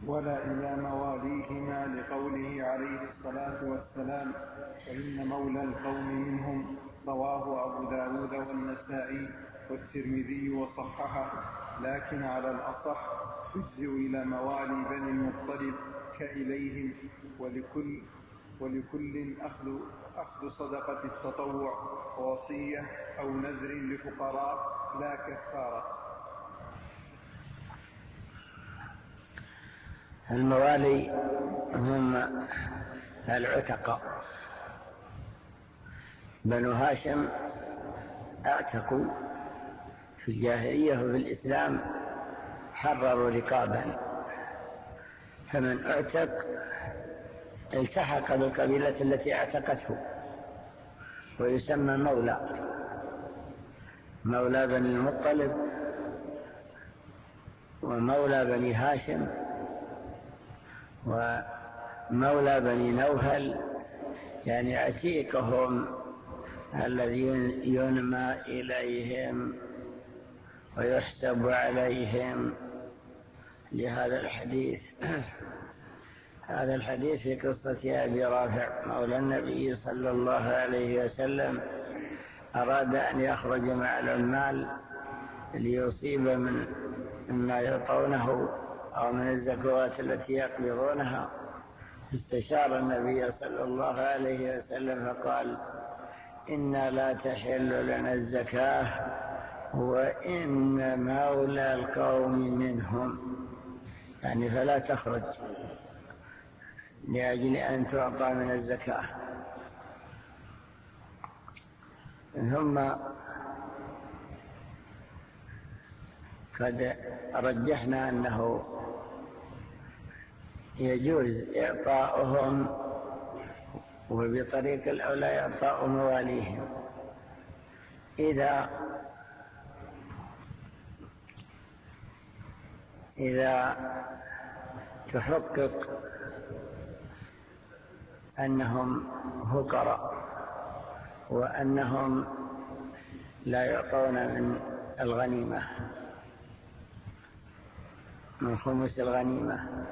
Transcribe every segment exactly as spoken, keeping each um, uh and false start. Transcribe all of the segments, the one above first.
ولا إلى مواليهما لقوله عليه الصلاة والسلام: فإن مولى القوم منهم. رواه أبو داود والنسائي والترمذي وصححه، لكن على الأصح تجزئ إلى موالي بني المطلب كإليهم، ولكل, ولكل أخذ, أخذ صدقة التطوع ووصية أو نذر لفقراء لا كفارة. الموالي هم العتقاء. بنو هاشم اعتقوا في الجاهلية وفي الإسلام، حرروا رقابا، فمن اعتق التحق بالقبيلة التي اعتقته، ويسمى مولى مولى بني المطلب ومولى بني هاشم ومولى بني نوفل، يعني عتيقهم الذي ينمى إليهم ويحسب عليهم. لهذا الحديث هذا الحديث في قصة أبي رافع مولى النبي صلى الله عليه وسلم، أراد أن يخرج مع العمال ليصيب من مما يعطونه أو من الزكوات التي يقبضونها، استشار النبي صلى الله عليه وسلم فقال: إنا لا تحل لنا الزكاة وإن مولى القوم منهم، يعني فلا تخرج لأجل أن تعطى من الزكاة. ثم قد رجحنا أنه يجوز إعطاؤهم، وبطريق الأولى إعطاء مواليهم إذا إذا تحقق أنهم فقراء وأنهم لا يعطون من الغنيمة، من خمس الغنيمة،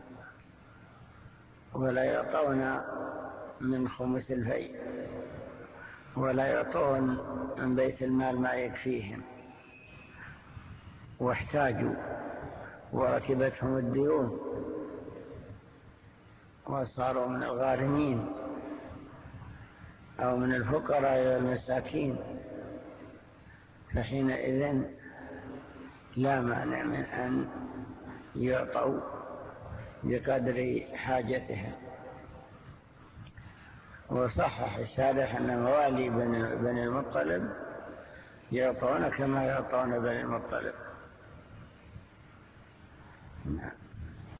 ولا يعطون من خمس الفيء، ولا يعطون من بيت المال ما يكفيهم، واحتاجوا وركبتهم الديون وصاروا من الغارمين أو من الفقراء والمساكين، فحينئذ لا مانع من أن يعطوا بقدر حاجتهم. وصحح الشارح أن موالي بني المطلب يعطون كما يعطون بني المطلب.